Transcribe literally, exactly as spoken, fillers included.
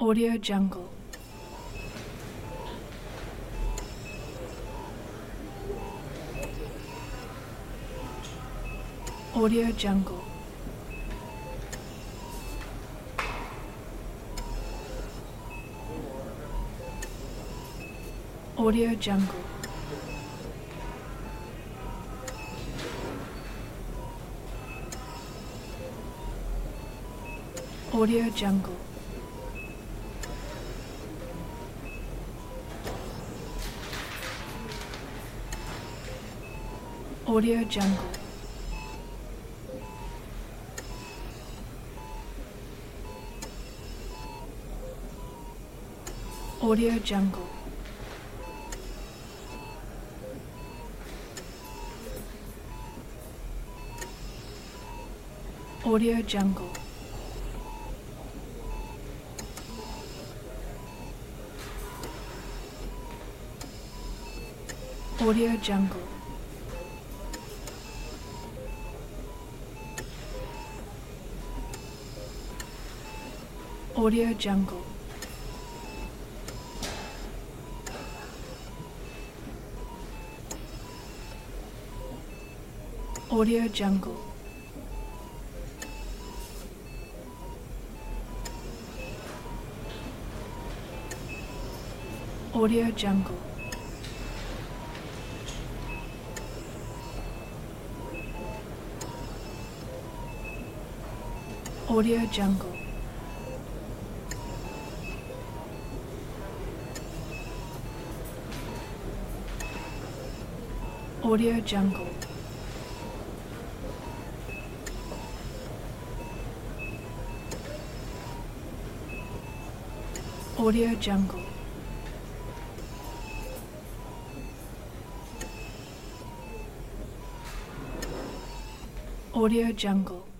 Audio Jungle. Audio Jungle. Audio Jungle. Audio Jungle. Audio Jungle. Audio Jungle. Audio Jungle. Audio Jungle. Audio Jungle. Audio Jungle. Audio Jungle. Audio Jungle. Audio Jungle. Audio Jungle. Audio Jungle.